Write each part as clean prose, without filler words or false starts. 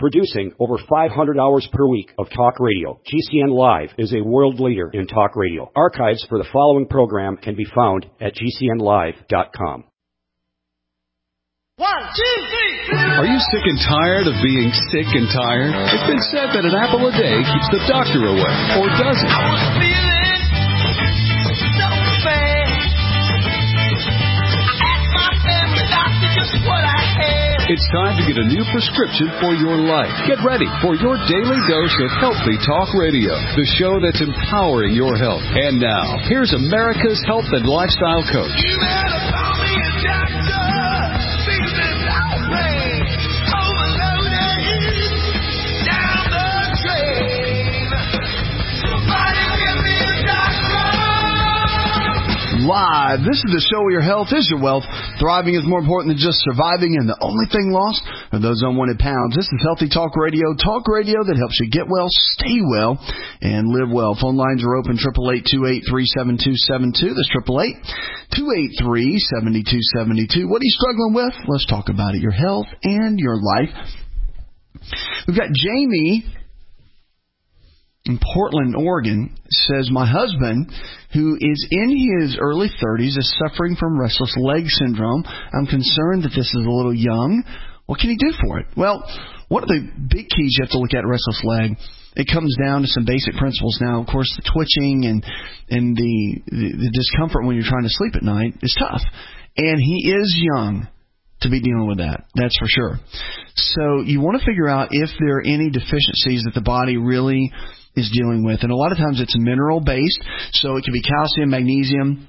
Producing over 500 hours per week of talk radio, GCN Live is a world leader in talk radio. Archives for the following program can be found at GCNlive.com. 1, 2, 3. Are you sick and tired of being sick and tired? It's been said that an apple a day keeps the doctor away, or does it? I was feeling so bad. I asked my family doctor just what I had. It's time to get a new prescription for your life. Get ready for your daily dose of Healthy Talk Radio, the show that's empowering your health. And now, here's America's health and lifestyle coach. You better call me a doctor. Live. This is the show where your health is your wealth. Thriving is more important than just surviving, and the only thing lost are those unwanted pounds. This is Healthy Talk Radio that helps you get well, stay well, and live well. Phone lines are open, 888-283-7272. That's 888-283-7272. What are you struggling with? Let's talk about it. Your health and your life. We've got Jamie in Portland, Oregon, says, my husband, who is in his early 30s, is suffering from restless leg syndrome. I'm concerned that this is a little young. What can he do for it? Well, one of the big keys you have to look at restless leg, it comes down to some basic principles. Now, of course, the twitching and the discomfort when you're trying to sleep at night is tough. And he is young to be dealing with that. That's for sure. So you want to figure out if there are any deficiencies that the body really is dealing with. And a lot of times it's mineral-based, so it could be calcium, magnesium,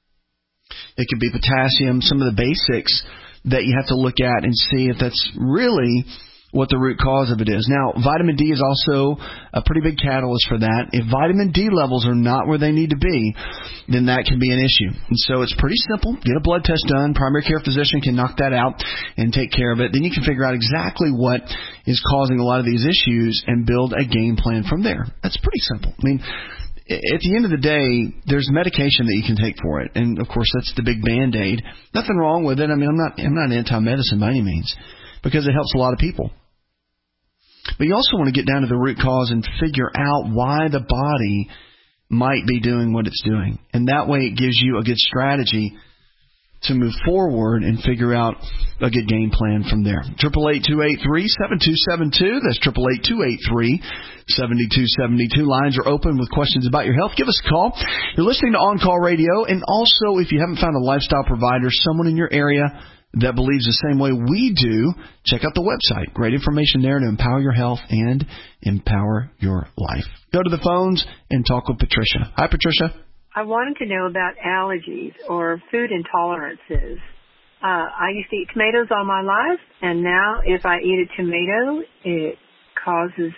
it could be potassium, some of the basics that you have to look at and see if that's really what the root cause of it is. Now, vitamin D is also a pretty big catalyst for that. If vitamin D levels are not where they need to be, then that can be an issue. And so it's pretty simple. Get a blood test done. Primary care physician can knock that out and take care of it. Then you can figure out exactly what is causing a lot of these issues and build a game plan from there. That's pretty simple. I mean, at the end of the day, there's medication that you can take for it. And, of course, that's the big Band-Aid. Nothing wrong with it. I mean, I'm not anti-medicine by any means, because it helps a lot of people. But you also want to get down to the root cause and figure out why the body might be doing what it's doing. And that way it gives you a good strategy to move forward and figure out a good game plan from there. 888-283-7272. That's 888-283-7272. Lines are open with questions about your health. Give us a call. You're listening to On Call Radio. And also, if you haven't found a lifestyle provider, someone in your area that believes the same way we do, check out the website. Great information there to empower your health and empower your life. Go to the phones and talk with Patricia. Hi, Patricia. I wanted to know about allergies or food intolerances. I used to eat tomatoes all my life, and now if I eat a tomato, it causes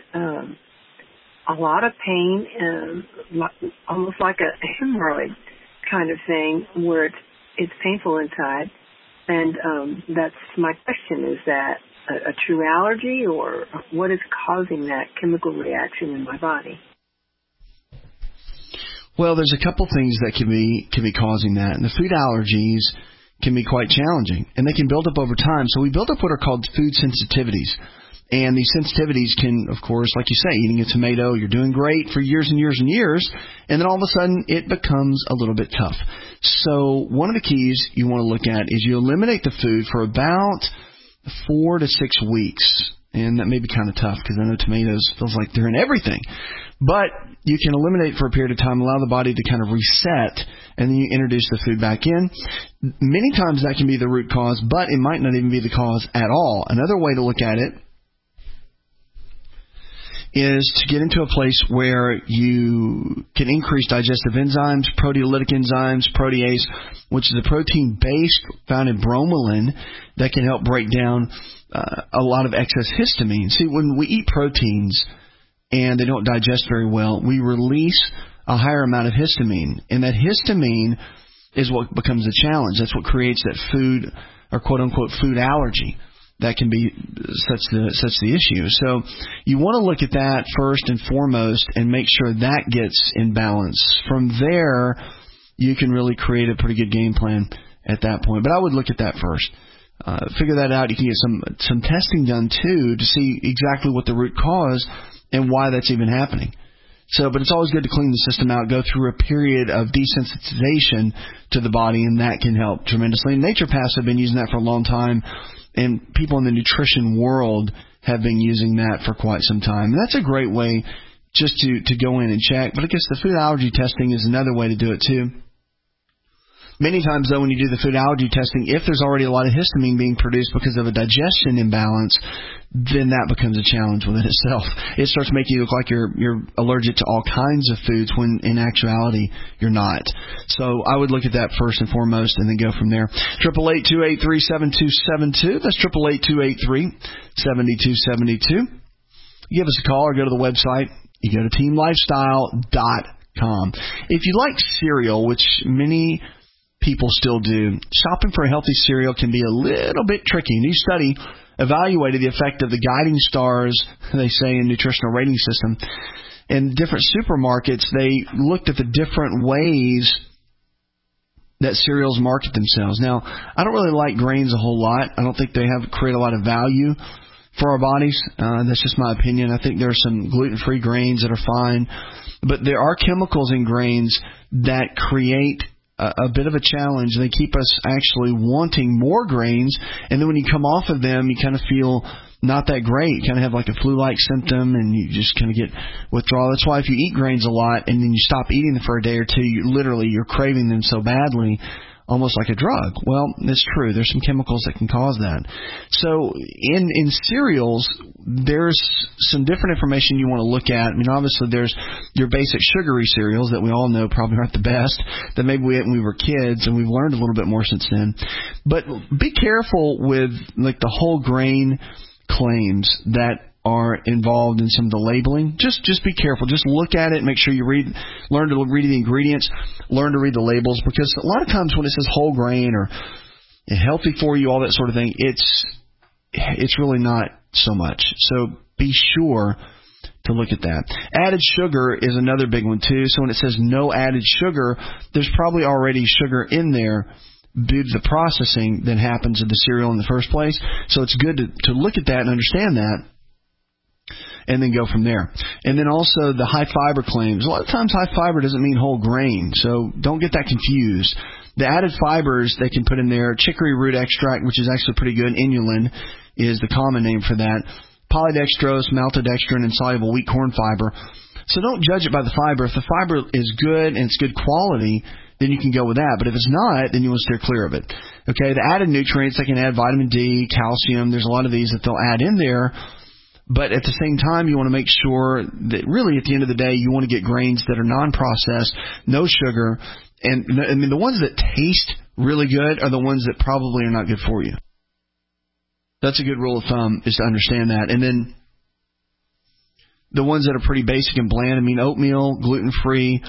a lot of pain, almost like a hemorrhoid kind of thing, where it's painful inside. And that's my question. Is that a true allergy, or what is causing that chemical reaction in my body? Well, there's a couple things that can be causing that. And the food allergies can be quite challenging, and they can build up over time. So we build up what are called food sensitivities. And these sensitivities can, of course, like you say, eating a tomato, you're doing great for years and years and years, and then all of a sudden it becomes a little bit tough. So one of the keys you want to look at is you eliminate the food for about 4 to 6 weeks. And that may be kind of tough because I know tomatoes feels like they're in everything. But you can eliminate for a period of time, allow the body to kind of reset, and then you introduce the food back in. Many times that can be the root cause, but it might not even be the cause at all. Another way to look at it is to get into a place where you can increase digestive enzymes, proteolytic enzymes, protease, which is a protein base found in bromelain that can help break down a lot of excess histamine. See, when we eat proteins and they don't digest very well, we release a higher amount of histamine. And that histamine is what becomes the challenge. That's what creates that food or quote-unquote food allergy. That can be such the issue. So you want to look at that first and foremost and make sure that gets in balance. From there, you can really create a pretty good game plan at that point. But I would look at that first. figure that out. You can get some testing done, too, to see exactly what the root cause and why that's even happening. So, but it's always good to clean the system out, go through a period of desensitization to the body, and that can help tremendously. And naturopaths have been using that for a long time, and people in the nutrition world have been using that for quite some time. And that's a great way just to go in and check. But I guess the food allergy testing is another way to do it, too. Many times, though, when you do the food allergy testing, if there's already a lot of histamine being produced because of a digestion imbalance, then that becomes a challenge within itself. It starts making you look like you're allergic to all kinds of foods when in actuality you're not. So I would look at that first and foremost and then go from there. 888-283-7272. That's 888-283-7272. Give us a call or go to the website. You go to teamlifestyle.com. If you like cereal, which many people still do, shopping for a healthy cereal can be a little bit tricky. A new study evaluated the effect of the guiding stars, they say, in nutritional rating system. In different supermarkets, they looked at the different ways that cereals market themselves. Now, I don't really like grains a whole lot. I don't think they create a lot of value for our bodies. That's just my opinion. I think there are some gluten-free grains that are fine. But there are chemicals in grains that create a bit of a challenge. They keep us actually wanting more grains, and then when you come off of them, you kind of feel not that great. You kind of have like a flu-like symptom, and you just kind of get withdrawal. That's why if you eat grains a lot and then you stop eating them for a day or two, you're craving them so badly, almost like a drug. Well, it's true. There's some chemicals that can cause that. So in cereals, there's some different information you want to look at. I mean, obviously, there's your basic sugary cereals that we all know probably aren't the best, that maybe we ate when we were kids, and we've learned a little bit more since then. But be careful with like the whole grain claims that are involved in some of the labeling. Just be careful. Just look at it. Make sure you learn to read the ingredients, learn to read the labels, because a lot of times when it says whole grain or healthy for you, all that sort of thing, it's really not so much. So be sure to look at that. Added sugar is another big one too. So when it says no added sugar, there's probably already sugar in there due to the processing that happens in the cereal in the first place. So it's good to look at that and understand that, and then go from there. And then also the high fiber claims. A lot of times high fiber doesn't mean whole grain, so don't get that confused. The added fibers they can put in there, chicory root extract, which is actually pretty good, inulin is the common name for that, polydextrose, maltodextrin, and soluble wheat corn fiber. So don't judge it by the fiber. If the fiber is good and it's good quality, then you can go with that. But if it's not, then you want to steer clear of it. Okay, the added nutrients, they can add vitamin D, calcium. There's a lot of these that they'll add in there. But at the same time, you want to make sure that really at the end of the day, you want to get grains that are non-processed, no sugar. And I mean, the ones that taste really good are the ones that probably are not good for you. That's a good rule of thumb, is to understand that. And then the ones that are pretty basic and bland, I mean, oatmeal, gluten-free,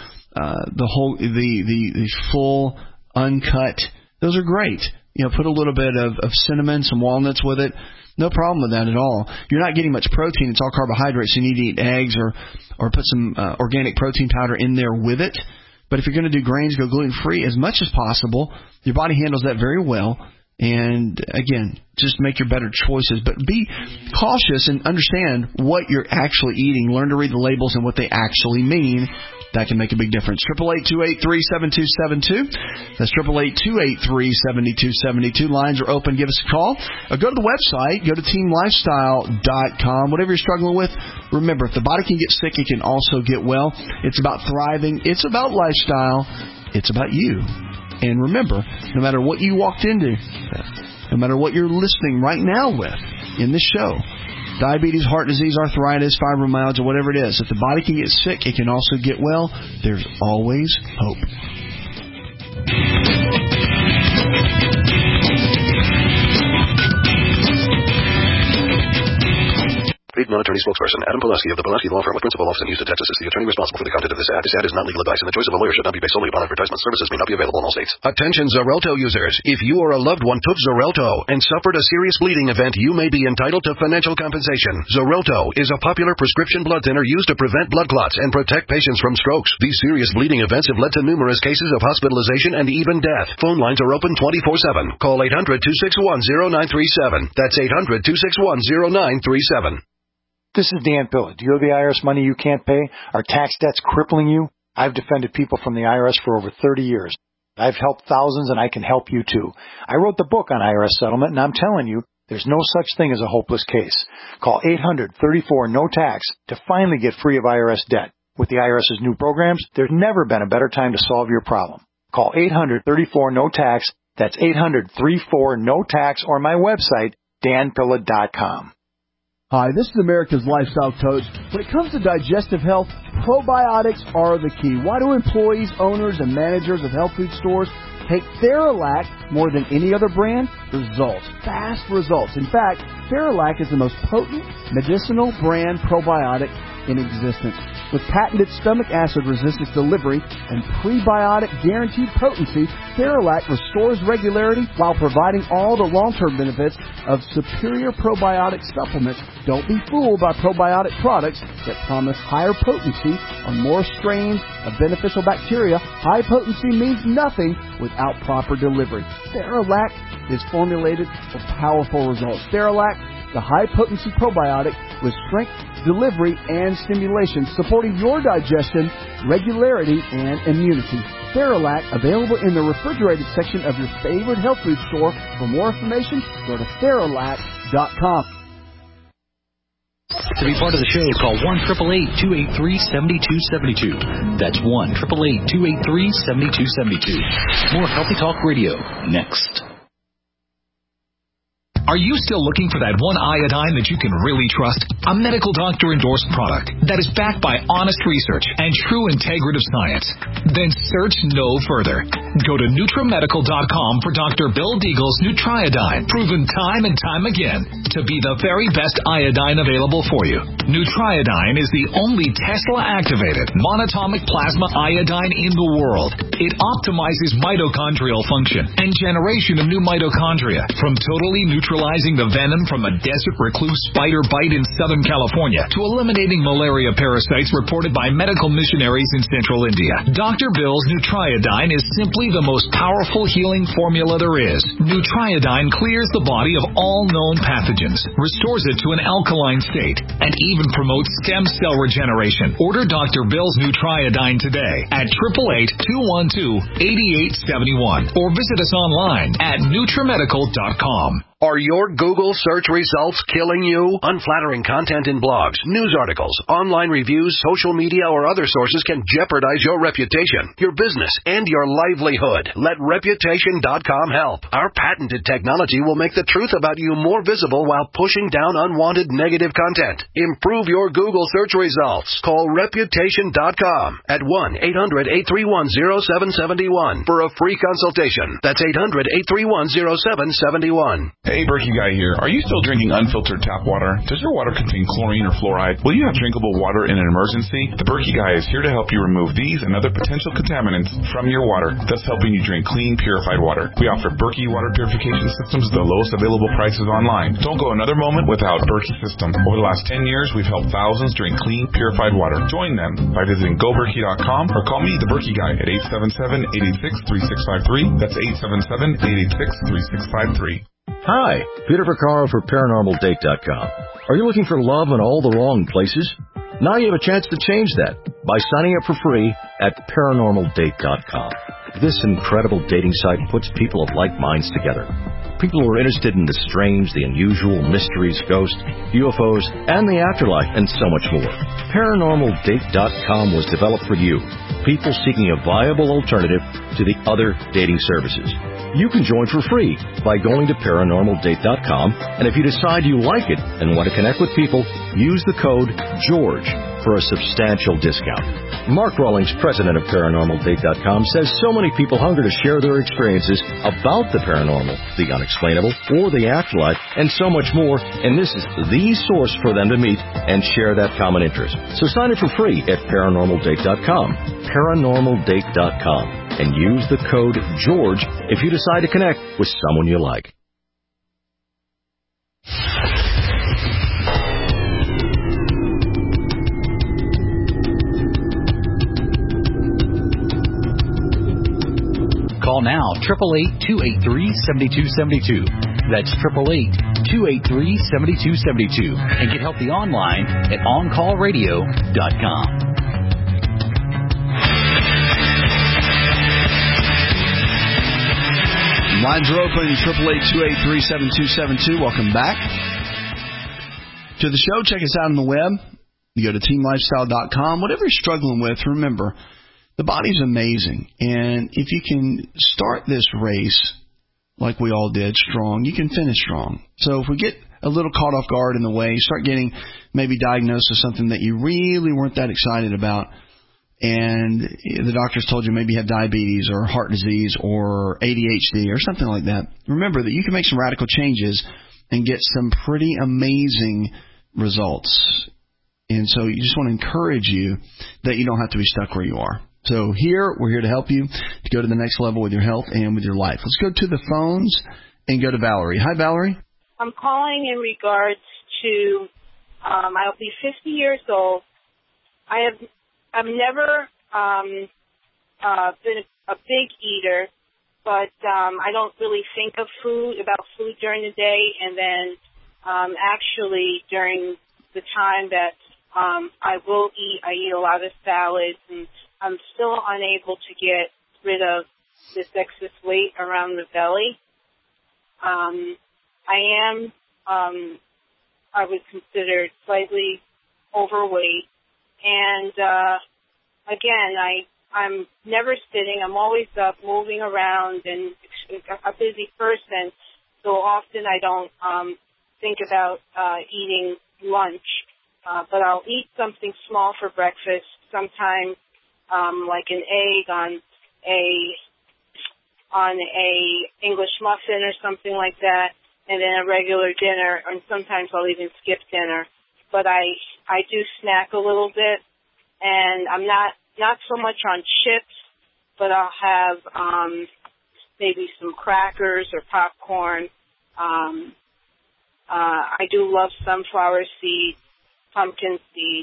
the full, uncut, those are great. You know, put a little bit of cinnamon, some walnuts with it. No problem with that at all. You're not getting much protein. It's all carbohydrates. So you need to eat eggs or put some organic protein powder in there with it. But if you're going to do grains, go gluten-free as much as possible. Your body handles that very well. And, again, just make your better choices. But be cautious and understand what you're actually eating. Learn to read the labels and what they actually mean. That can make a big difference. 888-283-7272. That's 888-283-7272. Lines are open. Give us a call. Or go to the website. Go to teamlifestyle.com. Whatever you're struggling with, remember, if the body can get sick, it can also get well. It's about thriving. It's about lifestyle. It's about you. And remember, no matter what you walked into, no matter what you're listening right now with in this show, diabetes, heart disease, arthritis, fibromyalgia, whatever it is, if the body can get sick, it can also get well. There's always hope. The non-attorney spokesperson. Adam Pulaski of the Pulaski Law Firm with principal office in Houston, Texas, is the attorney responsible for the content of this ad. This ad is not legal advice, and the choice of a lawyer should not be based solely upon advertisement. Services may not be available in all states. Attention Xarelto users. If you or a loved one took Xarelto and suffered a serious bleeding event, you may be entitled to financial compensation. Xarelto is a popular prescription blood thinner used to prevent blood clots and protect patients from strokes. These serious bleeding events have led to numerous cases of hospitalization and even death. Phone lines are open 24/7. Call 800-261-0937. That's 800-261-0937. This is Dan Pilla. Do you owe the IRS money you can't pay? Are tax debts crippling you? I've defended people from the IRS for over 30 years. I've helped thousands, and I can help you too. I wrote the book on IRS settlement, and I'm telling you, there's no such thing as a hopeless case. Call 800-34-NO-TAX to finally get free of IRS debt. With the IRS's new programs, there's never been a better time to solve your problem. Call 800-34-NO-TAX. That's 800-34-NO-TAX, or my website, danpilla.com. Hi, this is America's Lifestyle Coach. When it comes to digestive health, probiotics are the key. Why do employees, owners, and managers of health food stores take Theralac more than any other brand? Results. Fast results. In fact, Theralac is the most potent medicinal brand probiotic in existence. With patented stomach acid resistance delivery and prebiotic guaranteed potency, Theralac restores regularity while providing all the long-term benefits of superior probiotic supplements. Don't be fooled by probiotic products that promise higher potency on more strains of beneficial bacteria. High potency means nothing without proper delivery. Theralac is formulated for powerful results. Theralac, the high-potency probiotic with strength, delivery, and stimulation, supporting your digestion, regularity, and immunity. Theralac, available in the refrigerated section of your favorite health food store. For more information, go to Theralac.com. To be part of the show, call 1-888-283-7272. That's 1-888-283-7272. More Healthy Talk Radio, next. Are you still looking for that one iodine that you can really trust? A medical doctor-endorsed product that is backed by honest research and true integrative science? Then search no further. Go to NutriMedical.com for Dr. Bill Deagle's Nutriodine, proven time and time again to be the very best iodine available for you. Nutriodine is the only Tesla-activated monatomic plasma iodine in the world. It optimizes mitochondrial function and generation of new mitochondria, from totally neutralizing the venom from a desert recluse spider bite in Southern California to eliminating malaria parasites reported by medical missionaries in Central India. Dr. Bill's Nutriodine is simply the most powerful healing formula there is. Nutriodine clears the body of all known pathogens, restores it to an alkaline state, and even promotes stem cell regeneration. Order Dr. Bill's Nutriodine today at 888-212-8871 or visit us online at NutriMedical.com. Are your Google search results killing you? Unflattering content in blogs, news articles, online reviews, social media, or other sources can jeopardize your reputation, your business, and your livelihood. Let Reputation.com help. Our patented technology will make the truth about you more visible while pushing down unwanted negative content. Improve your Google search results. Call Reputation.com at 1-800-831-0771 for a free consultation. That's 800-831-0771. Hey, Berkey Guy here. Are you still drinking unfiltered tap water? Does your water contain chlorine or fluoride? Will you have drinkable water in an emergency? The Berkey Guy is here to help you remove these and other potential contaminants from your water, thus helping you drink clean, purified water. We offer Berkey water purification systems at the lowest available prices online. Don't go another moment without Berkey system. Over the last 10 years, we've helped thousands drink clean, purified water. Join them by visiting GoBerkey.com or call me, the Berkey Guy, at 877-886-3653. That's 877-886-3653. Hi, Peter Vaccaro for ParanormalDate.com. Are you looking for love in all the wrong places? Now you have a chance to change that by signing up for free at ParanormalDate.com. This incredible dating site puts people of like minds together. People who are interested in the strange, the unusual, mysteries, ghosts, UFOs, and the afterlife, and so much more. ParanormalDate.com was developed for you, people seeking a viable alternative to the other dating services. You can join for free by going to ParanormalDate.com, and if you decide you like it and want to connect with people, use the code GEORGE for a substantial discount. Mark Rawlings, president of ParanormalDate.com, says so many people hunger to share their experiences about the paranormal, the unexplainable, or the afterlife, and so much more, and this is the source for them to meet and share that common interest. So sign up for free at ParanormalDate.com, ParanormalDate.com, and use the code GEORGE if you decide to connect with someone you like. Call now, 888-283-7272. That's 888-283-7272. And get healthy online at OnCallRadio.com. Lines are open, 888-283-7272. Welcome back to the show. Check us out on the web. You go to teamlifestyle.com. Whatever you're struggling with, remember, the body's amazing. And if you can start this race like we all did, strong, you can finish strong. So if we get a little caught off guard in the way, start getting maybe diagnosed with something that you really weren't that excited about, and the doctors told you maybe you have diabetes or heart disease or ADHD or something like that, remember that you can make some radical changes and get some pretty amazing results. And so you just want to encourage you that you don't have to be stuck where you are. So we're here to help you to go to the next level with your health and with your life. Let's go to the phones and go to Valerie. Hi, Valerie. I'm calling in regards to, I'll be 50 years old. I've never been a big eater, but I don't really think of about food during the day, and then actually during the time that I will eat, I eat a lot of salads, and I'm still unable to get rid of this excess weight around the belly. I would consider slightly overweight. And, again, I'm never sitting. I'm always up, moving around, and a busy person. So often I don't think about eating lunch. But I'll eat something small for breakfast, sometimes like an egg on a English muffin or something like that, and then a regular dinner, and sometimes I'll even skip dinner. But I do snack a little bit, and I'm not so much on chips, but I'll have maybe some crackers or popcorn. I do love sunflower seeds, pumpkin seeds,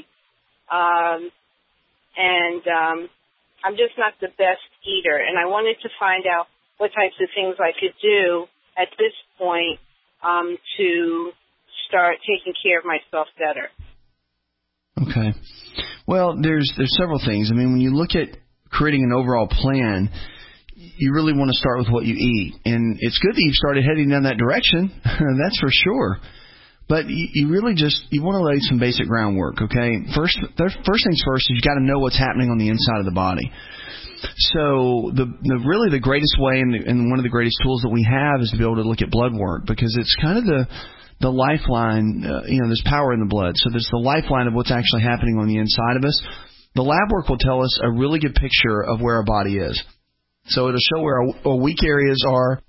and I'm just not the best eater. And I wanted to find out what types of things I could do at this point to start taking care of myself better. Okay. Well, there's several things. I mean, when you look at creating an overall plan, you really want to start with what you eat. And it's good that you've started heading down that direction. That's for sure. But you really you want to lay some basic groundwork, okay? First things first is you got to know what's happening on the inside of the body. So really the greatest way and one of the greatest tools that we have is to be able to look at blood work, because it's kind of the lifeline. There's power in the blood. So there's the lifeline of what's actually happening on the inside of us. The lab work will tell us a really good picture of where our body is. So it'll show where our weak areas are,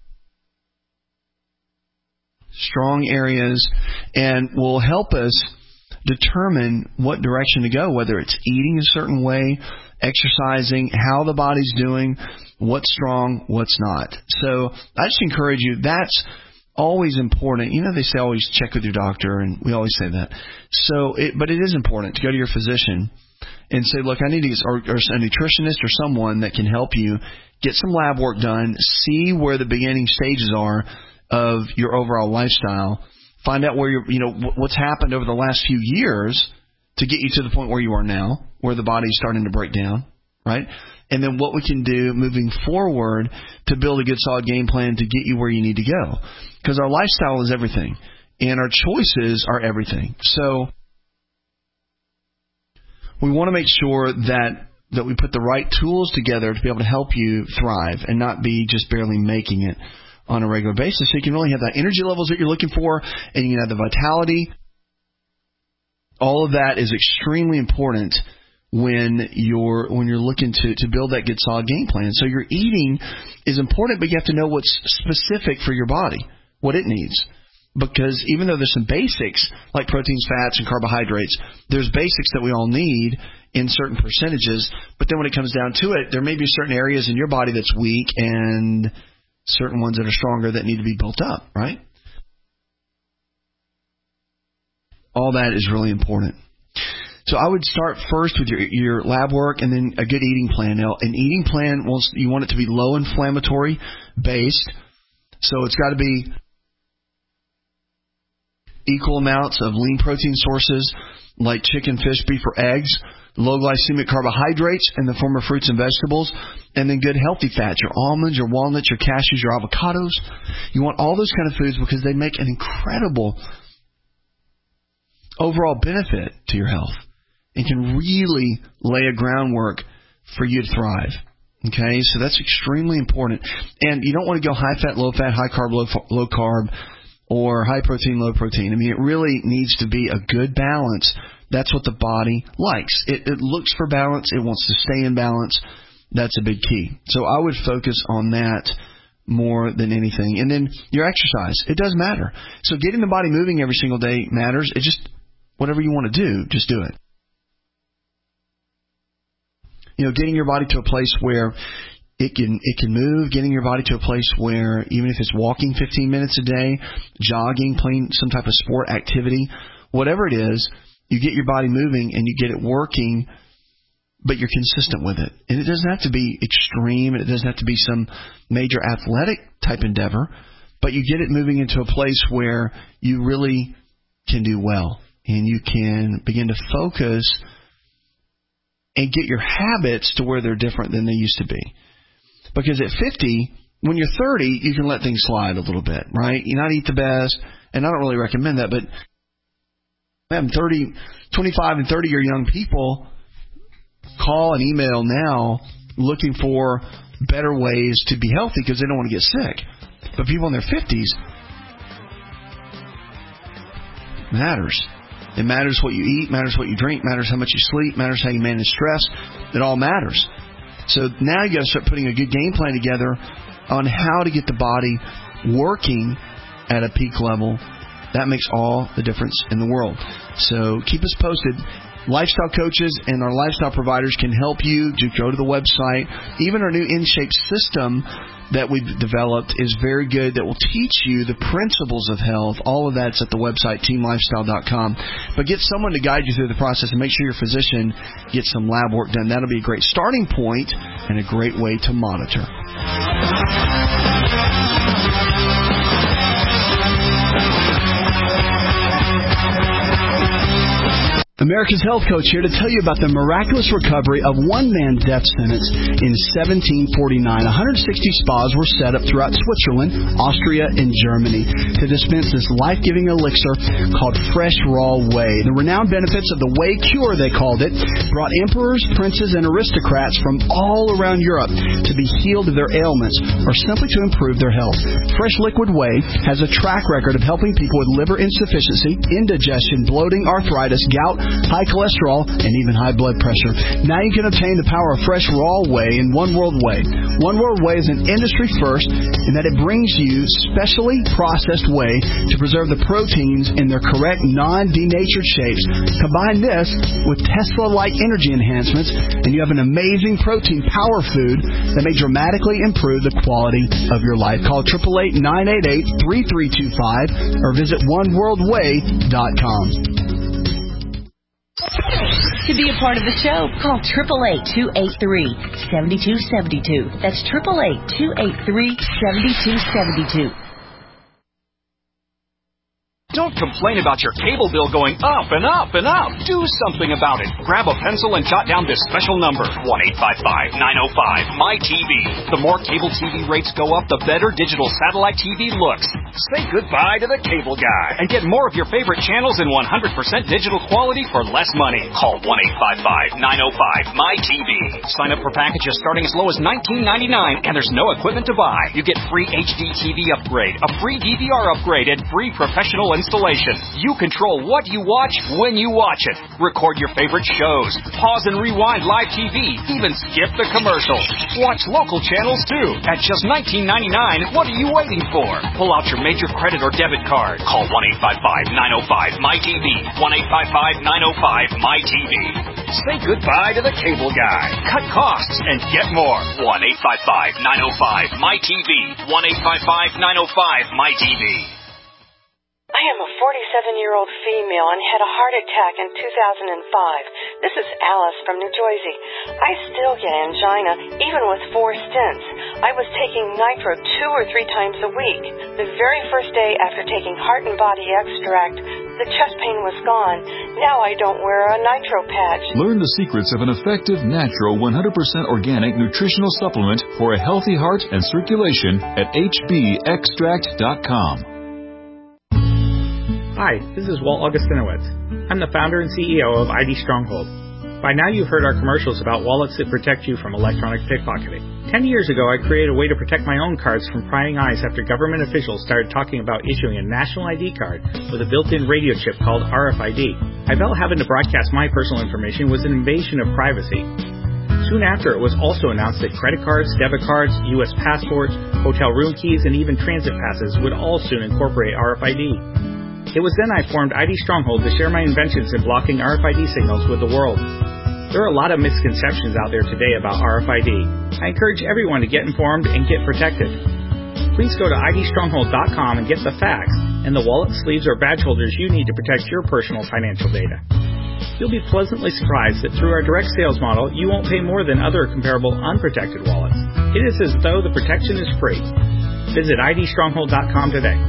strong areas, and will help us determine what direction to go, whether it's eating a certain way, exercising, how the body's doing, what's strong, what's not. So I just encourage you, that's always important. They say always check with your doctor, and we always say that. But it is important to go to your physician and say, look, I need to get or a nutritionist or someone that can help you get some lab work done, see where the beginning stages are of your overall lifestyle, find out where what's happened over the last few years to get you to the point where you are now, where the body's starting to break down, right? And then what we can do moving forward to build a good solid game plan to get you where you need to go. Because our lifestyle is everything, and our choices are everything. So we want to make sure that we put the right tools together to be able to help you thrive and not be just barely making it on a regular basis. So you can really have that energy levels that you're looking for, and you can have the vitality. All of that is extremely important when you're looking to build that good solid game plan. So your eating is important, but you have to know what's specific for your body, what it needs. Because even though there's some basics like proteins, fats, and carbohydrates, there's basics that we all need in certain percentages. But then when it comes down to it, there may be certain areas in your body that's weak and certain ones that are stronger that need to be built up, right? All that is really important. So I would start first with your lab work and then a good eating plan. Now, an eating plan, you want it to be low inflammatory based. So it's got to be equal amounts of lean protein sources like chicken, fish, beef, or eggs, low glycemic carbohydrates in the form of fruits and vegetables, and then good healthy fats, your almonds, your walnuts, your cashews, your avocados. You want all those kind of foods because they make an incredible overall benefit to your health and can really lay a groundwork for you to thrive. Okay, so that's extremely important. And you don't want to go high fat, low fat, high carb, low carb, or high protein, low protein. I mean, it really needs to be a good balance. That's what the body likes. It looks for balance. It wants to stay in balance. That's a big key. So I would focus on that more than anything. And then your exercise. It does matter. So getting the body moving every single day matters. It just, whatever you want to do, just do it. You know, getting your body to a place where it can move, getting your body to a place where even if it's walking 15 minutes a day, jogging, playing some type of sport activity, whatever it is, you get your body moving and you get it working, but you're consistent with it. And it doesn't have to be extreme. It doesn't have to be some major athletic type endeavor, but you get it moving into a place where you really can do well and you can begin to focus and get your habits to where they're different than they used to be. Because at 50, when you're 30, you can let things slide a little bit, right? You not eat the best, and I don't really recommend that, but 25 and 30-year young people call and email now looking for better ways to be healthy because they don't want to get sick. But people in their 50s, matters. It matters what you eat, matters what you drink, matters how much you sleep, matters how you manage stress. It all matters. So now you got to start putting a good game plan together on how to get the body working at a peak level. That makes all the difference in the world. So keep us posted. Lifestyle coaches and our lifestyle providers can help you to go to the website. Even our new InShape system that we've developed is very good, that will teach you the principles of health. All of that's at the website, teamlifestyle.com. But get someone to guide you through the process and make sure your physician gets some lab work done. That'll be a great starting point and a great way to monitor. America's Health Coach here to tell you about the miraculous recovery of one man's death sentence in 1749. 160 spas were set up throughout Switzerland, Austria, and Germany to dispense this life-giving elixir called Fresh Raw Whey. The renowned benefits of the Whey Cure, they called it, brought emperors, princes, and aristocrats from all around Europe to be healed of their ailments or simply to improve their health. Fresh Liquid Whey has a track record of helping people with liver insufficiency, indigestion, bloating, arthritis, gout, high cholesterol, and even high blood pressure. Now you can obtain the power of Fresh Raw Whey in One World Whey. One World Whey is an industry first in that it brings you specially processed whey to preserve the proteins in their correct non-denatured shapes. Combine this with Tesla-like energy enhancements, and you have an amazing protein power food that may dramatically improve the quality of your life. Call 888-988-3325 or visit oneworldwhey.com. To be a part of the show, call 888-283-7272. That's 888-283-7272. Don't complain about your cable bill going up and up and up. Do something about it. Grab a pencil and jot down this special number, 1-855-905-MY-TV. The more cable TV rates go up, the better digital satellite TV looks. Say goodbye to the cable guy and get more of your favorite channels in 100% digital quality for less money. Call 1-855-905-MY-TV. Sign up for packages starting as low as $19.99, and there's no equipment to buy. You get free HD TV upgrade, a free DVR upgrade, and free professional installation. isolation. You control what you watch when you watch it. Record your favorite shows. Pause and rewind live TV. Even skip the commercials. Watch local channels too. At just $19.99, what are you waiting for? Pull out your major credit or debit card. Call 1-855-905-MyTV. 1-855-905-MyTV. Say goodbye to the cable guy. Cut costs and get more. 1-855-905-MyTV. 1-855-905-MyTV. I am a 47-year-old female and had a heart attack in 2005. This is Alice from New Jersey. I still get angina, even with 4 stents. I was taking Nitro 2 or 3 times a week. The very first day after taking Heart and Body Extract, the chest pain was gone. Now I don't wear a Nitro patch. Learn the secrets of an effective, natural, 100% organic nutritional supplement for a healthy heart and circulation at hbextract.com. Hi, this is Walt Augustinowitz. I'm the founder and CEO of ID Stronghold. By now you've heard our commercials about wallets that protect you from electronic pickpocketing. 10 years ago, I created a way to protect my own cards from prying eyes after government officials started talking about issuing a national ID card with a built-in radio chip called RFID. I felt having to broadcast my personal information was an invasion of privacy. Soon after, it was also announced that credit cards, debit cards, U.S. passports, hotel room keys, and even transit passes would all soon incorporate RFID. It was then I formed ID Stronghold to share my inventions in blocking RFID signals with the world. There are a lot of misconceptions out there today about RFID. I encourage everyone to get informed and get protected. Please go to idstronghold.com and get the facts and the wallet, sleeves, or badge holders you need to protect your personal financial data. You'll be pleasantly surprised that through our direct sales model, you won't pay more than other comparable unprotected wallets. It is as though the protection is free. Visit idstronghold.com today.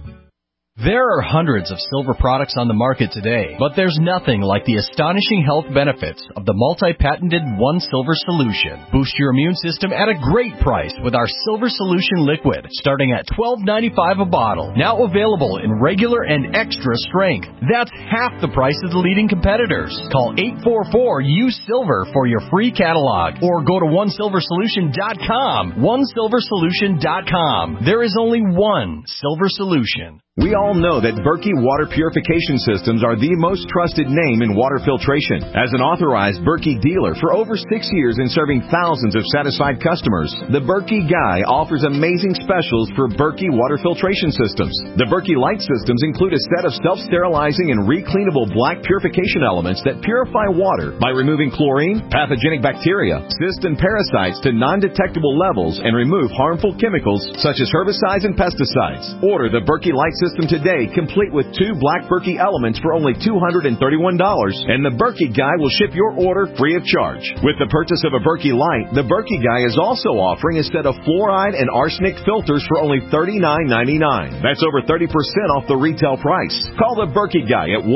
There are hundreds of silver products on the market today, but there's nothing like the astonishing health benefits of the multi-patented One Silver Solution. Boost your immune system at a great price with our Silver Solution Liquid, starting at $12.95 a bottle. Now available in regular and extra strength. That's half the price of the leading competitors. Call 844-USILVER for your free catalog, or go to OneSilverSolution.com. OneSilverSolution.com. There is only one Silver Solution. We all know that Berkey Water Purification Systems are the most trusted name in water filtration. As an authorized Berkey dealer for over 6 years and serving thousands of satisfied customers, the Berkey Guy offers amazing specials for Berkey water filtration systems. The Berkey Light systems include a set of self-sterilizing and recleanable black purification elements that purify water by removing chlorine, pathogenic bacteria, cysts, and parasites to non-detectable levels and remove harmful chemicals such as herbicides and pesticides. Order the Berkey Light system today, complete with 2 black Berkey elements for only $231, and the Berkey Guy will ship your order free of charge. With the purchase of a Berkey Light, the Berkey Guy is also offering a set of fluoride and arsenic filters for only $39.99. That's over 30% off the retail price. Call the Berkey Guy at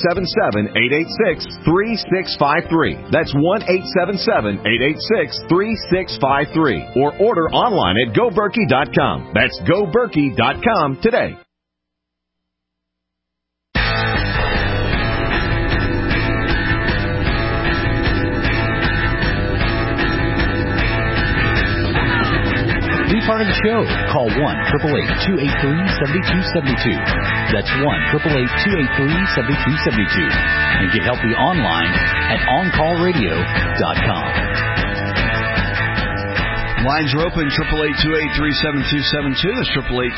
1-877-886-3653. That's 1-877-886-3653. Or order online at GoBerkey.com. That's GoBerkey.com today. Be part of the show. Call 1-888-283-7272. That's 1-888-283-7272. And get help online at OnCallRadio.com. Lines are open, 888-283-7272. That's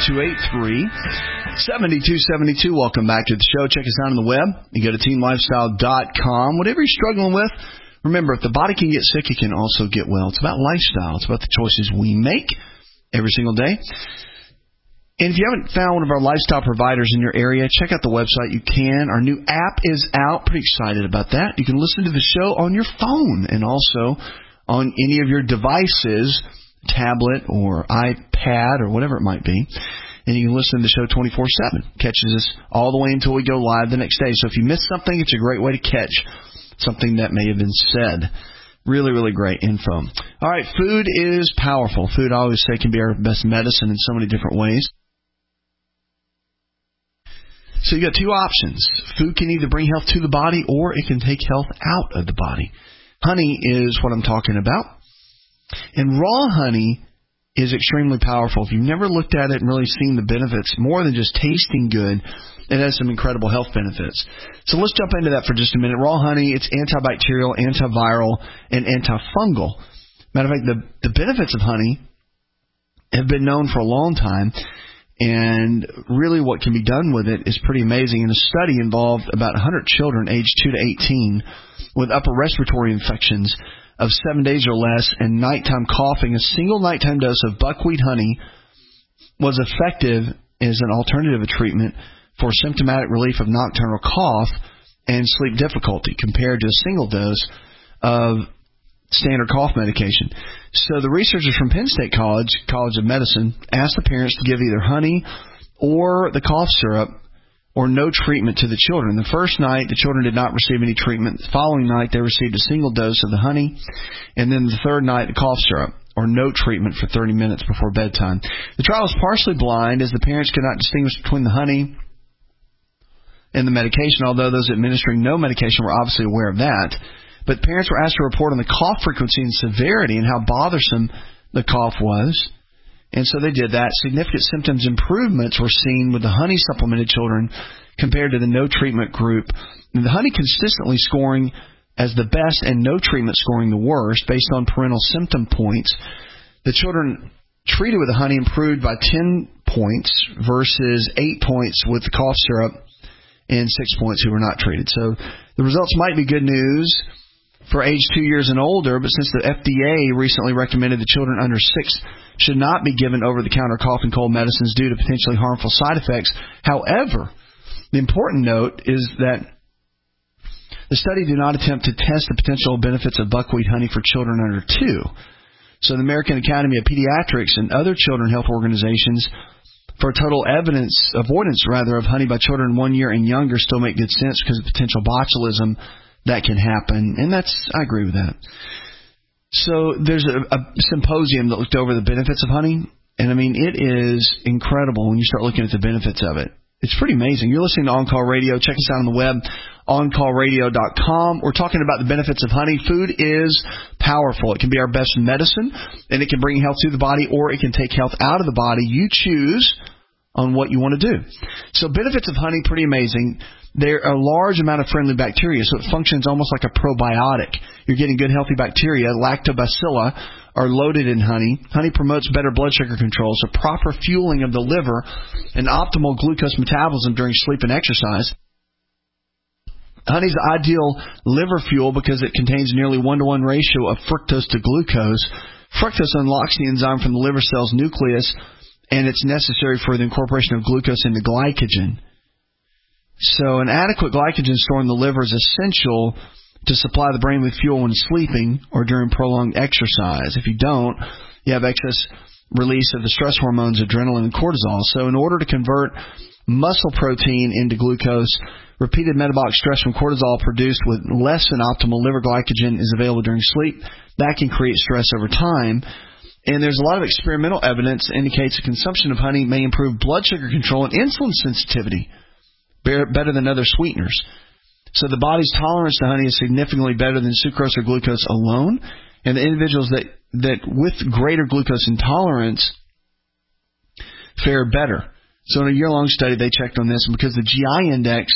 888-283-7272. Welcome back to the show. Check us out on the web. You go to teamlifestyle.com. Whatever you're struggling with, remember, if the body can get sick, it can also get well. It's about lifestyle. It's about the choices we make every single day. And if you haven't found one of our lifestyle providers in your area, check out the website. You can. Our new app is out. Pretty excited about that. You can listen to the show on your phone and also on any of your devices, tablet or iPad or whatever it might be. And you can listen to the show 24/7. Catches us all the way until we go live the next day. So if you miss something, it's a great way to catch something that may have been said. Really, really great info. All right, food is powerful. Food, I always say, can be our best medicine in so many different ways. So you got 2 options. Food can either bring health to the body or it can take health out of the body. Honey is what I'm talking about. And raw honey is extremely powerful. If you've never looked at it and really seen the benefits, more than just tasting good, It has some incredible health benefits. So let's jump into that for just a minute. Raw honey, it's antibacterial, antiviral, and antifungal. Matter of fact, the benefits of honey have been known for a long time, and really what can be done with it is pretty amazing. And a study involved about 100 children aged 2 to 18 with upper respiratory infections of 7 days or less and nighttime coughing. A single nighttime dose of buckwheat honey was effective as an alternative treatment for symptomatic relief of nocturnal cough and sleep difficulty compared to a single dose of standard cough medication. So the researchers from Penn State College of Medicine, asked the parents to give either honey or the cough syrup or no treatment to the children. The first night, the children did not receive any treatment. The following night, they received a single dose of the honey, and then the third night, the cough syrup or no treatment for 30 minutes before bedtime. The trial was partially blind as the parents could not distinguish between the honey and the medication, although those administering no medication were obviously aware of that. But parents were asked to report on the cough frequency and severity and how bothersome the cough was. And so they did that. Significant symptoms improvements were seen with the honey supplemented children compared to the no treatment group. And the honey consistently scoring as the best and no treatment scoring the worst based on parental symptom points. The children treated with the honey improved by 10 points versus 8 points with the cough syrup and 6 points who were not treated. So the results might be good news for age 2 years and older, but since the FDA recently recommended the children under 6 should not be given over-the-counter cough and cold medicines due to potentially harmful side effects. However, the important note is that the study did not attempt to test the potential benefits of buckwheat honey for children under 2. So the American Academy of Pediatrics and other children health organizations for total avoidance of honey by children 1 year and younger still make good sense because of potential botulism that can happen. And I agree with that. So there's a symposium that looked over the benefits of honey. And I mean, it is incredible when you start looking at the benefits of it. It's pretty amazing. You're listening to On Call Radio. Check us out on the web, oncallradio.com. We're talking about the benefits of honey. Food is powerful. It can be our best medicine, and it can bring health to the body, or it can take health out of the body. You choose on what you want to do. So benefits of honey, pretty amazing. There are a large amount of friendly bacteria, so it functions almost like a probiotic. You're getting good, healthy bacteria. Lactobacilli are loaded in honey. Honey promotes better blood sugar control, so proper fueling of the liver and optimal glucose metabolism during sleep and exercise. Honey is the ideal liver fuel because it contains nearly 1-to-1 ratio of fructose to glucose. Fructose unlocks the enzyme from the liver cell's nucleus, and it's necessary for the incorporation of glucose into glycogen. So an adequate glycogen store in the liver is essential to supply the brain with fuel when sleeping or during prolonged exercise. If you don't, you have excess release of the stress hormones, adrenaline and cortisol. So in order to convert muscle protein into glucose, repeated metabolic stress from cortisol produced with less than optimal liver glycogen is available during sleep. That can create stress over time. And there's a lot of experimental evidence that indicates the consumption of honey may improve blood sugar control and insulin sensitivity better than other sweeteners. So the body's tolerance to honey is significantly better than sucrose or glucose alone. And the individuals that with greater glucose intolerance fare better. So in a year-long study, they checked on this, and because the GI index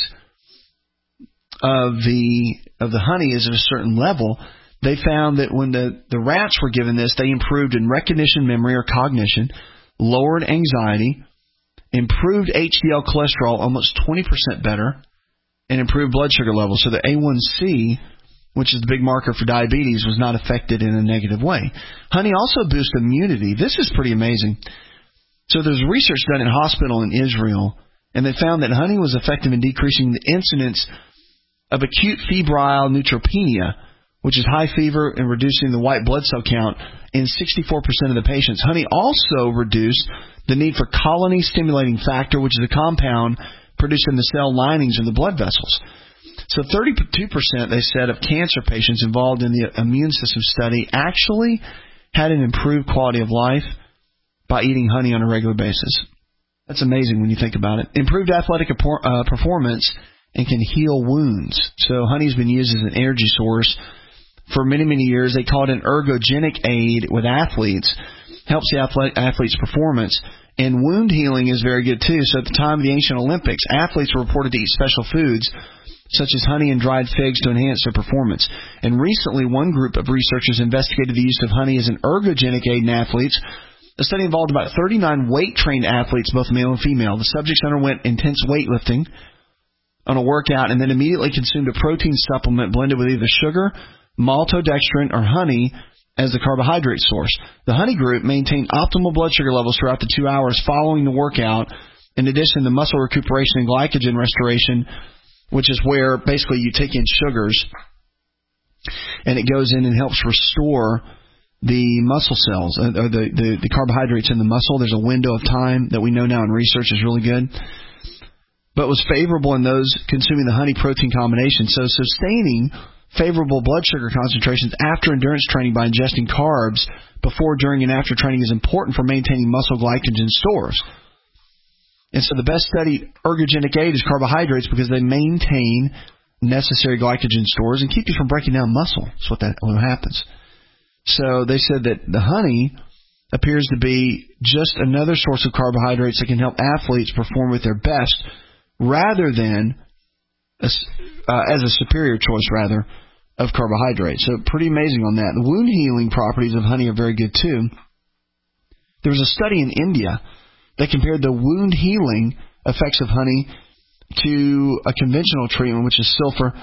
of the honey is at a certain level, they found that when the rats were given this, they improved in recognition, memory, or cognition, lowered anxiety, improved HDL cholesterol almost 20% better, and improved blood sugar levels. So the A1C, which is the big marker for diabetes, was not affected in a negative way. Honey also boosts immunity. This is pretty amazing. So there's research done in a hospital in Israel, and they found that honey was effective in decreasing the incidence of acute febrile neutropenia, which is high fever, and reducing the white blood cell count in 64% of the patients. Honey also reduced the need for colony-stimulating factor, which is a compound produced in the cell linings of the blood vessels. So 32%, they said, of cancer patients involved in the immune system study actually had an improved quality of life by eating honey on a regular basis. That's amazing when you think about it. Improved athletic performance and can heal wounds. So honey's been used as an energy source for many, many years. They call it an ergogenic aid with athletes. Helps the athlete's performance. And wound healing is very good, too. So at the time of the ancient Olympics, athletes were reported to eat special foods, such as honey and dried figs, to enhance their performance. And recently, one group of researchers investigated the use of honey as an ergogenic aid in athletes. The study involved about 39 weight-trained athletes, both male and female. The subjects underwent intense weightlifting on a workout and then immediately consumed a protein supplement blended with either sugar, maltodextrin, or honey as the carbohydrate source. The honey group maintained optimal blood sugar levels throughout the 2 hours following the workout. In addition, the muscle recuperation and glycogen restoration, which is where basically you take in sugars and it goes in and helps restore the muscle cells, or the carbohydrates in the muscle. There's a window of time that we know now in research is really good, but was favorable in those consuming the honey protein combination. So sustaining favorable blood sugar concentrations after endurance training by ingesting carbs before, during, and after training is important for maintaining muscle glycogen stores. And so the best studied ergogenic aid is carbohydrates because they maintain necessary glycogen stores and keep you from breaking down muscle. That's what happens. So they said that the honey appears to be just another source of carbohydrates that can help athletes perform at their best rather than as a superior choice, rather, of carbohydrates. So pretty amazing on that. The wound healing properties of honey are very good too. There was a study in India that compared the wound healing effects of honey to a conventional treatment, which is sulfur,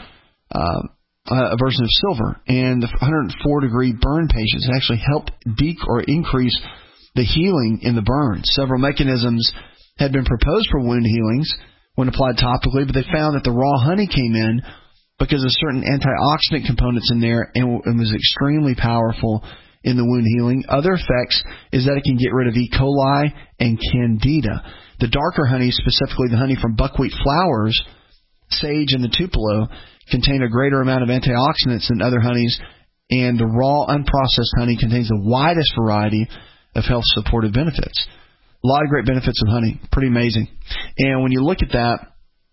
a version of silver, and the 104-degree burn patients actually helped increase the healing in the burns. Several mechanisms had been proposed for wound healings when applied topically, but they found that the raw honey came in because of certain antioxidant components in there and was extremely powerful in the wound healing. Other effects is that it can get rid of E. coli and candida. The darker honey, specifically the honey from buckwheat flowers, sage, and the tupelo, contain a greater amount of antioxidants than other honeys, and the raw, unprocessed honey contains the widest variety of health-supportive benefits. A lot of great benefits of honey. Pretty amazing. And when you look at that,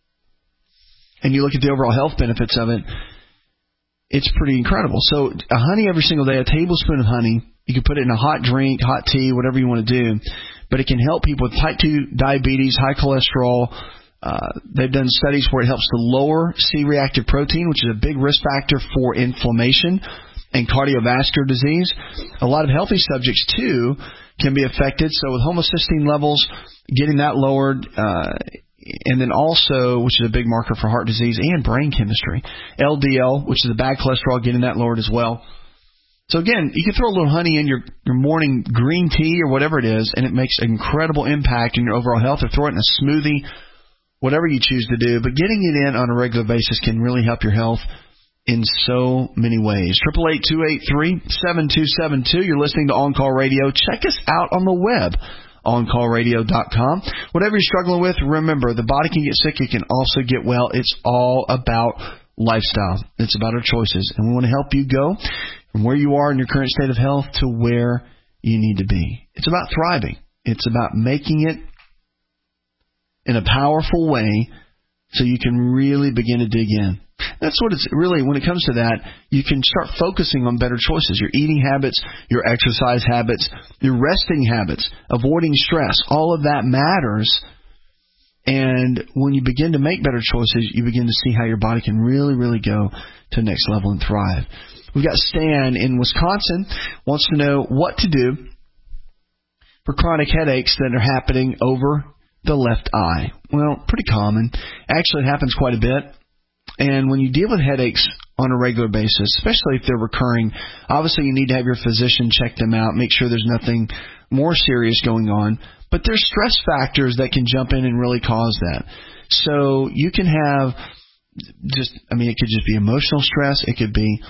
and you look at the overall health benefits of it, it's pretty incredible. So a honey every single day, a tablespoon of honey, you can put it in a hot drink, hot tea, whatever you want to do, but it can help people with type 2 diabetes, high cholesterol. They've done studies where it helps to lower C-reactive protein, which is a big risk factor for inflammation and cardiovascular disease. A lot of healthy subjects, too, can be affected. So with homocysteine levels, getting that lowered, and then also, which is a big marker for heart disease and brain chemistry, LDL, which is a bad cholesterol, getting that lowered as well. So again, you can throw a little honey in your morning green tea or whatever it is, and it makes an incredible impact in your overall health, or throw it in a smoothie, whatever you choose to do. But getting it in on a regular basis can really help your health in so many ways. 888-283-7272. You're listening to On Call Radio. Check us out on the web, OnCallRadio.com. Whatever you're struggling with, remember, the body can get sick. It can also get well. It's all about lifestyle. It's about our choices. And we want to help you go from where you are in your current state of health to where you need to be. It's about thriving. It's about making it in a powerful way so you can really begin to dig in. That's what it's really, when it comes to that, you can start focusing on better choices. Your eating habits, your exercise habits, your resting habits, avoiding stress, all of that matters. And when you begin to make better choices, you begin to see how your body can really, really go to the next level and thrive. We've got Stan in Wisconsin, wants to know what to do for chronic headaches that are happening over the left eye. Well, pretty common. Actually, it happens quite a bit. And when you deal with headaches on a regular basis, especially if they're recurring, obviously you need to have your physician check them out, make sure there's nothing more serious going on. But there's stress factors that can jump in and really cause that. So you can have it could just be emotional stress. It could be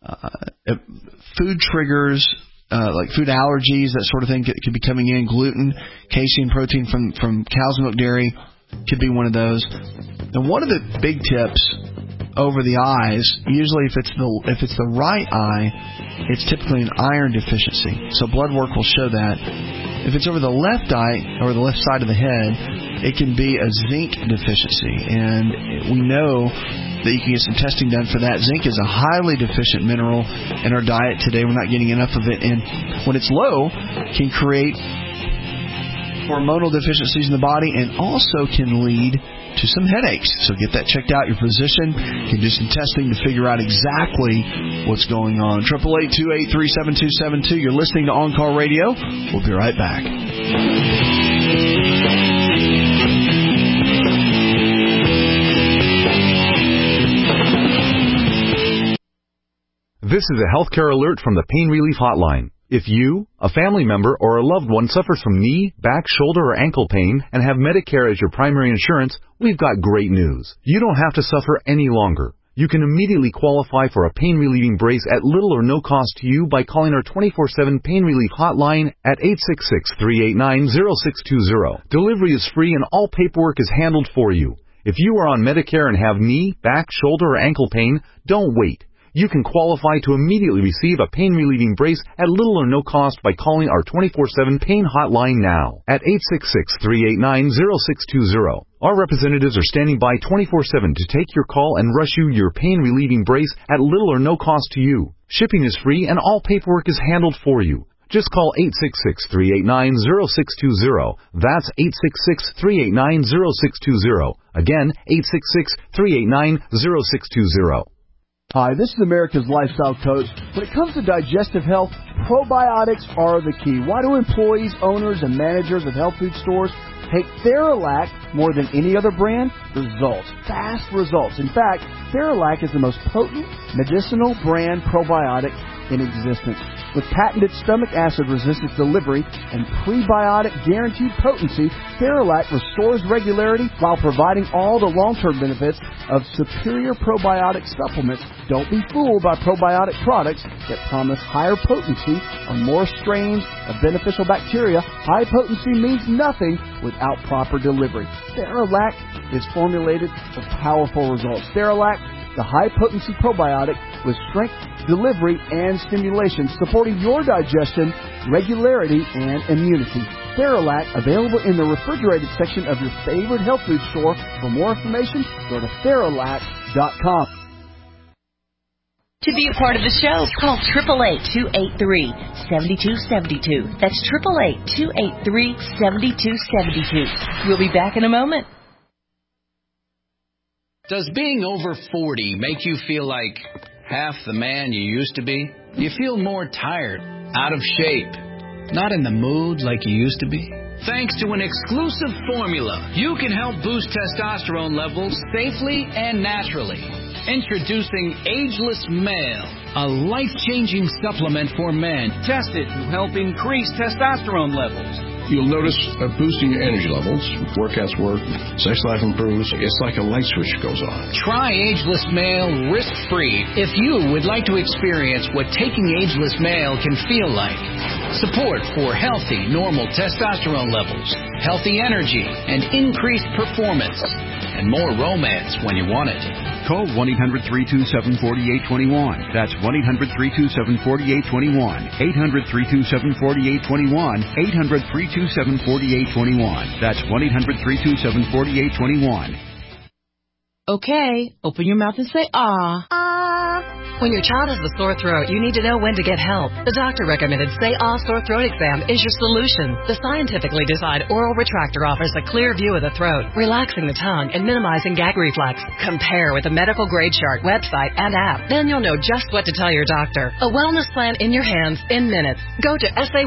food triggers, like food allergies, that sort of thing could be coming in. Gluten, casein, protein from cow's milk dairy could be one of those. And one of the big tips over the eyes, usually if it's the right eye, it's typically an iron deficiency. So blood work will show that. If it's over the left eye or the left side of the head, it can be a zinc deficiency. And we know that you can get some testing done for that. Zinc is a highly deficient mineral in our diet today. We're not getting enough of it. And when it's low, can create hormonal deficiencies in the body and also can lead to some headaches. So get that checked out. Your physician can do some testing to figure out exactly what's going on. 888-283-7272. You're listening to On Call Radio. We'll be right back. This is a healthcare alert from the Pain Relief Hotline. If you, a family member, or a loved one suffers from knee, back, shoulder, or ankle pain and have Medicare as your primary insurance, we've got great news. You don't have to suffer any longer. You can immediately qualify for a pain-relieving brace at little or no cost to you by calling our 24/7 Pain Relief Hotline at 866-389-0620. Delivery is free and all paperwork is handled for you. If you are on Medicare and have knee, back, shoulder, or ankle pain, don't wait. You can qualify to immediately receive a pain-relieving brace at little or no cost by calling our 24/7 Pain Hotline now at 866-389-0620. Our representatives are standing by 24/7 to take your call and rush you your pain-relieving brace at little or no cost to you. Shipping is free and all paperwork is handled for you. Just call 866-389-0620. That's 866-389-0620. Again, 866-389-0620. Hi, this is America's Lifestyle Coach. When it comes to digestive health, probiotics are the key. Why do employees, owners, and managers of health food stores take Theralac more than any other brand? Results. Fast results. In fact, Theralac is the most potent medicinal brand probiotic in existence. With patented stomach acid resistant delivery and prebiotic guaranteed potency, Theralac restores regularity while providing all the long-term benefits of superior probiotic supplements. Don't be fooled by probiotic products that promise higher potency or more strains of beneficial bacteria. High potency means nothing without proper delivery. Theralac is formulated for powerful results. Theralac, the high-potency probiotic with strength, delivery, and stimulation, supporting your digestion, regularity, and immunity. Theralac, available in the refrigerated section of your favorite health food store. For more information, go to Theralac.com. To be a part of the show, call 888-283-7272. That's 888-283-7272. We'll be back in a moment. Does being over 40 make you feel like half the man you used to be? You feel more tired, out of shape, not in the mood like you used to be? Thanks to an exclusive formula, you can help boost testosterone levels safely and naturally. Introducing Ageless Male, a life-changing supplement for men tested to help increase testosterone levels. You'll notice a boost in your energy levels. Workouts work, sex life improves. It's like a light switch goes on. Try Ageless Male risk-free if you would like to experience what taking Ageless Male can feel like. Support for healthy, normal testosterone levels, healthy energy, and increased performance, and more romance when you want it. Call 1-800-327-4821. That's 1-800-327-4821. 800-327-4821. 800-327-4821. That's 1-800-327-4821. Okay, open your mouth and say, ah. When your child has a sore throat, you need to know when to get help. The doctor recommended Say Ah Sore Throat Exam is your solution. The scientifically designed oral retractor offers a clear view of the throat, relaxing the tongue and minimizing gag reflex. Compare with the medical grade chart, website, and app. Then you'll know just what to tell your doctor. A wellness plan in your hands in minutes. Go to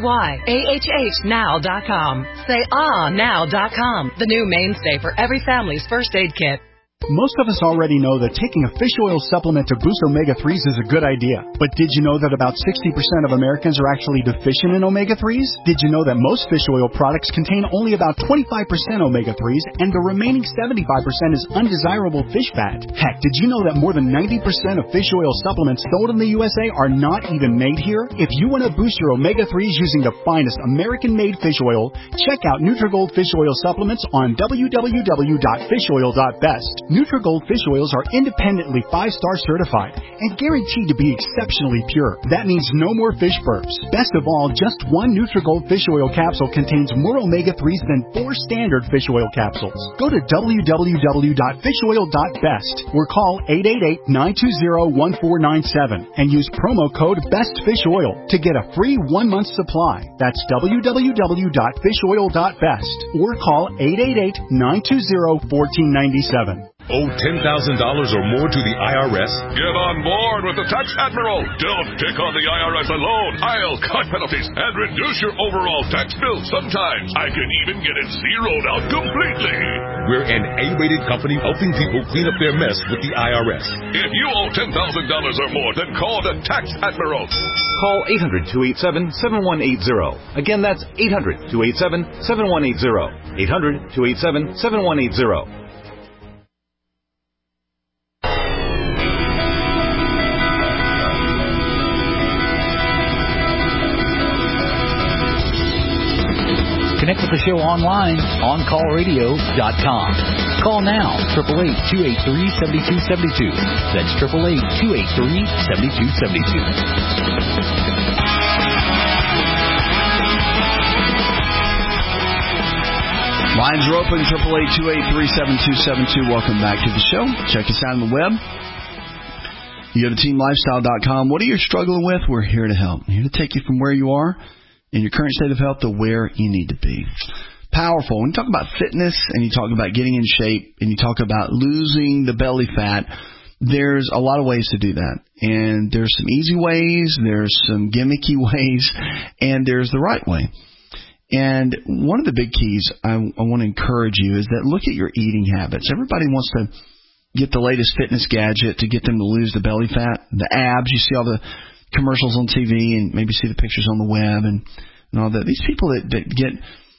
SayAHHnow.com. SayAhNow.com. The new mainstay for every family's first aid kit. Most of us already know that taking a fish oil supplement to boost omega-3s is a good idea. But did you know that about 60% of Americans are actually deficient in omega-3s? Did you know that most fish oil products contain only about 25% omega-3s and the remaining 75% is undesirable fish fat? Heck, did you know that more than 90% of fish oil supplements sold in the USA are not even made here? If you want to boost your omega-3s using the finest American-made fish oil, check out Nutrigold Fish Oil Supplements on www.fishoil.best. Nutrigold fish oils are independently 5-star certified and guaranteed to be exceptionally pure. That means no more fish burps. Best of all, just one Nutrigold fish oil capsule contains more omega-3s than 4 standard fish oil capsules. Go to www.fishoil.best or call 888-920-1497 and use promo code BESTFISHOIL to get a free 1-month supply. That's www.fishoil.best or call 888-920-1497. Owe $10,000 or more to the IRS? Get on board with the Tax Admiral. Don't take on the IRS alone. I'll cut penalties and reduce your overall tax bill. Sometimes I can even get it zeroed out completely. We're an A-rated company helping people clean up their mess with the IRS. If you owe $10,000 or more, then call the Tax Admiral. Call 800-287-7180. Again, that's 800-287-7180. 800-287-7180. Connect with the show online, OnCallRadio.com. Call now, 888-283-7272. That's 888-283-7272. Lines are open, 888-283-7272. Welcome back to the show. Check us out on the web. You go to TeamLifestyle.com. What are you struggling with? We're here to help. We're here to take you from where you are in your current state of health to where you need to be. Powerful. When you talk about fitness and you talk about getting in shape and you talk about losing the belly fat, there's a lot of ways to do that. And there's some easy ways, there's some gimmicky ways, and there's the right way. And one of the big keys I want to encourage you is that look at your eating habits. Everybody wants to get the latest fitness gadget to get them to lose the belly fat, the abs. You see all the commercials on TV and maybe see the pictures on the web and all that. These people that get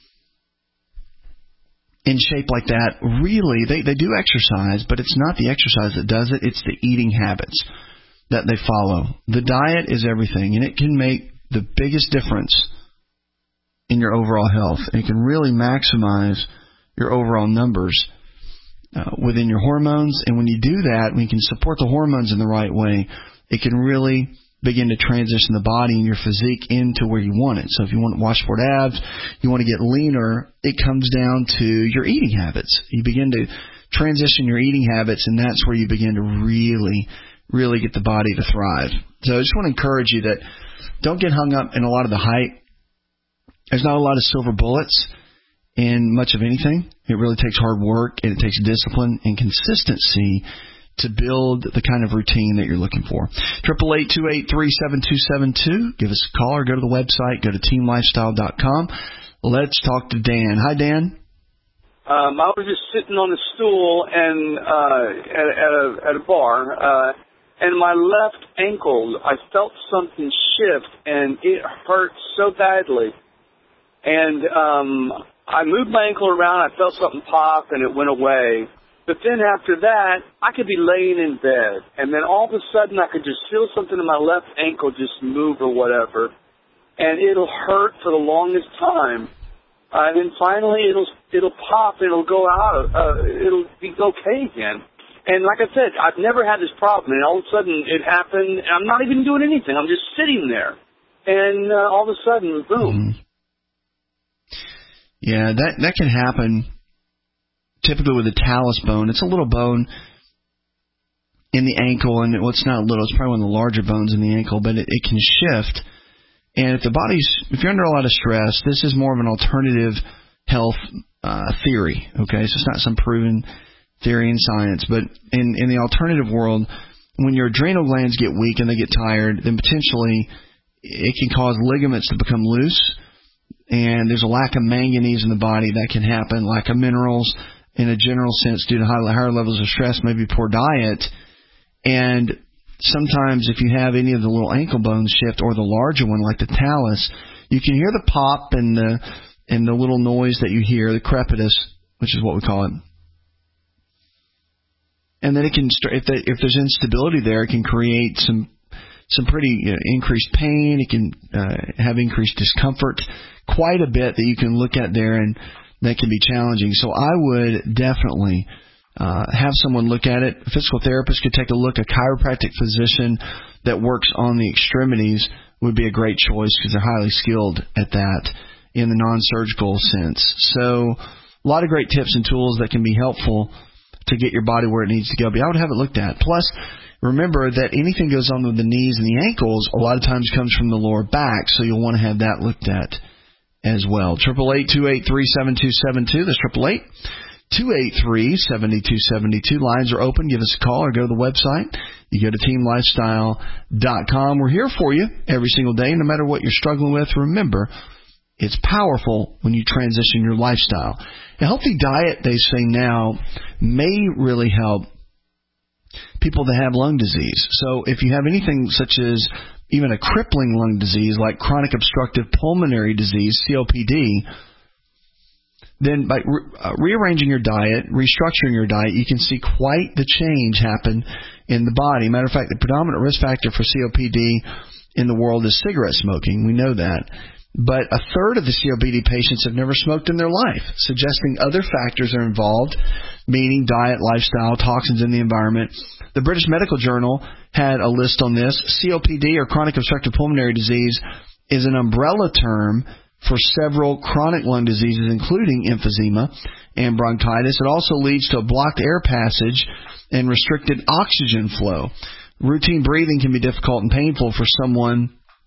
in shape like that, really, they do exercise, but it's not the exercise that does it. It's the eating habits that they follow. The diet is everything, and it can make the biggest difference in your overall health. It can really maximize your overall numbers within your hormones. And when you do that, when you can support the hormones in the right way, it can really begin to transition the body and your physique into where you want it. So if you want washboard abs, you want to get leaner, it comes down to your eating habits. You begin to transition your eating habits, and that's where you begin to really, really get the body to thrive. So I just want to encourage you that don't get hung up in a lot of the hype. There's not a lot of silver bullets in much of anything. It really takes hard work, and it takes discipline and consistency to build the kind of routine that you're looking for. 888-283-7272. Give us a call or go to the website. Go to teamlifestyle.com. Let's talk to Dan. Hi, Dan. I was just sitting on a stool and at a bar, and my left ankle, I felt something shift, and it hurt so badly. And I moved my ankle around, I felt something pop, and it went away. But then after that, I could be laying in bed, and then all of a sudden I could just feel something in my left ankle just move or whatever, and it'll hurt for the longest time. And then finally it'll pop, and it'll go out, it'll be okay again. And like I said, I've never had this problem, and all of a sudden it happened, and I'm not even doing anything. I'm just sitting there, and all of a sudden, boom. Yeah, that can happen. Typically with the talus bone, it's a little bone in the ankle, and it's not little, it's probably one of the larger bones in the ankle, but it can shift. And if you're under a lot of stress, this is more of an alternative health theory, okay? So it's not some proven theory in science, but in the alternative world, when your adrenal glands get weak and they get tired, then potentially it can cause ligaments to become loose, and there's a lack of manganese in the body that can happen, lack of minerals, in a general sense, due to higher levels of stress, maybe poor diet. And sometimes if you have any of the little ankle bones shift or the larger one like the talus, you can hear the pop and the little noise that you hear, the crepitus, which is what we call it. And then it can, if there's instability there, it can create some pretty increased pain. It can have increased discomfort quite a bit that you can look at there, and that can be challenging. So I would definitely have someone look at it. A physical therapist could take a look. A chiropractic physician that works on the extremities would be a great choice because they're highly skilled at that in the non-surgical sense. So a lot of great tips and tools that can be helpful to get your body where it needs to go. But I would have it looked at. Plus, remember that anything goes on with the knees and the ankles a lot of times comes from the lower back, so you'll want to have that looked at as well. 888-283-7272. That's 888-283-7272. Lines are open. Give us a call or go to the website. You go to teamlifestyle.com. We're here for you every single day, no matter what you're struggling with. Remember, it's powerful when you transition your lifestyle. A healthy diet, they say now, may really help people that have lung disease. So if you have anything such as even a crippling lung disease like chronic obstructive pulmonary disease, COPD, then by rearranging your diet, restructuring your diet, you can see quite the change happen in the body. Matter of fact, the predominant risk factor for COPD in the world is cigarette smoking. We know that. But a third of the COPD patients have never smoked in their life, suggesting other factors are involved, meaning diet, lifestyle, toxins in the environment. The British Medical Journal had a list on this. COPD, or chronic obstructive pulmonary disease, is an umbrella term for several chronic lung diseases, including emphysema and bronchitis. It also leads to a blocked air passage and restricted oxygen flow. Routine breathing can be difficult and painful for someone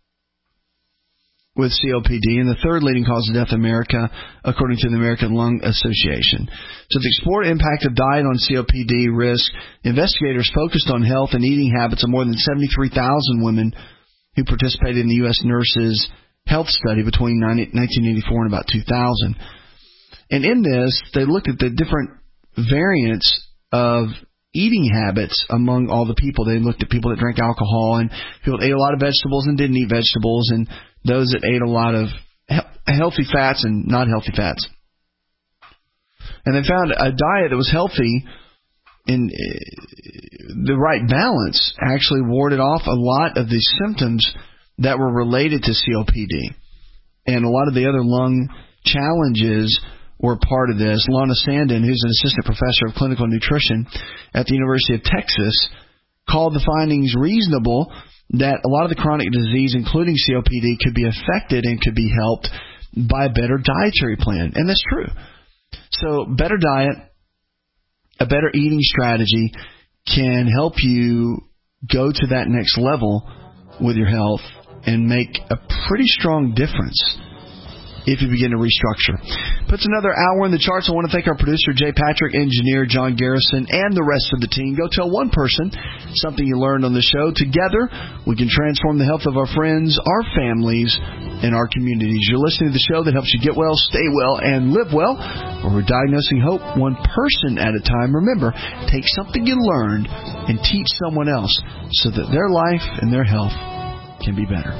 with COPD, and the third leading cause of death in America, according to the American Lung Association. So to explore the impact of diet on COPD risk, investigators focused on health and eating habits of more than 73,000 women who participated in the U.S. Nurses Health Study between 1984 and about 2000. And in this, they looked at the different variants of eating habits among all the people. They looked at people that drank alcohol and people that ate a lot of vegetables and didn't eat vegetables, and those that ate a lot of healthy fats and not healthy fats. And they found a diet that was healthy in the right balance actually warded off a lot of the symptoms that were related to COPD. And a lot of the other lung challenges were part of this. Lana Sandin, who's an assistant professor of clinical nutrition at the University of Texas, called the findings reasonable that a lot of the chronic disease, including COPD, could be affected and could be helped by a better dietary plan. And that's true. So better diet, a better eating strategy can help you go to that next level with your health and make a pretty strong difference if you begin to restructure. Puts another hour in the charts. I want to thank our producer, Jay Patrick, engineer John Garrison, and the rest of the team. Go tell one person something you learned on the show. Together, we can transform the health of our friends, our families, and our communities. You're listening to the show that helps you get well, stay well, and live well. Where we're diagnosing hope one person at a time. Remember, take something you learned and teach someone else so that their life and their health can be better.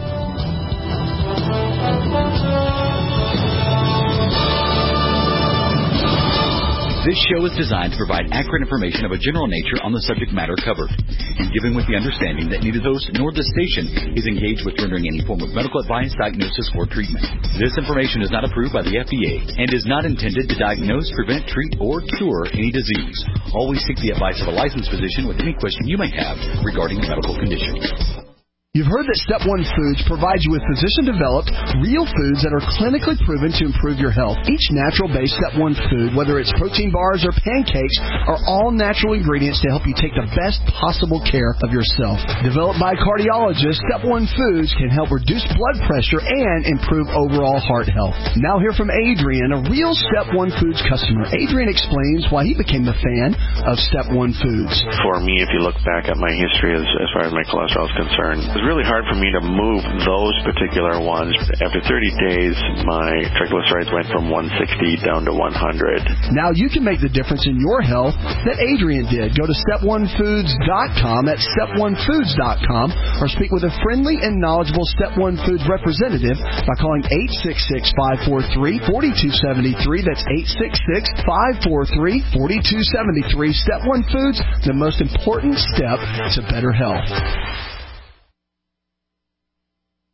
This show is designed to provide accurate information of a general nature on the subject matter covered, and given with the understanding that neither host nor the station is engaged with rendering any form of medical advice, diagnosis, or treatment. This information is not approved by the FDA and is not intended to diagnose, prevent, treat, or cure any disease. Always seek the advice of a licensed physician with any question you may have regarding a medical condition. You've heard that Step 1 Foods provides you with physician-developed, real foods that are clinically proven to improve your health. Each natural-based Step 1 food, whether it's protein bars or pancakes, are all natural ingredients to help you take the best possible care of yourself. Developed by cardiologists, Step 1 Foods can help reduce blood pressure and improve overall heart health. Now hear from Adrian, a real Step 1 Foods customer. Adrian explains why he became a fan of Step 1 Foods. For me, if you look back at my history as far as my cholesterol is concerned, really hard for me to move those particular ones. After 30 days, my triglycerides went from 160 down to 100. Now you can make the difference in your health that Adrian did. Go to step1foods.com, that's step1foods.com, or speak with a friendly and knowledgeable Step 1 Foods representative by calling 866-543-4273. That's 866-543-4273. Step 1 Foods, the most important step to better health.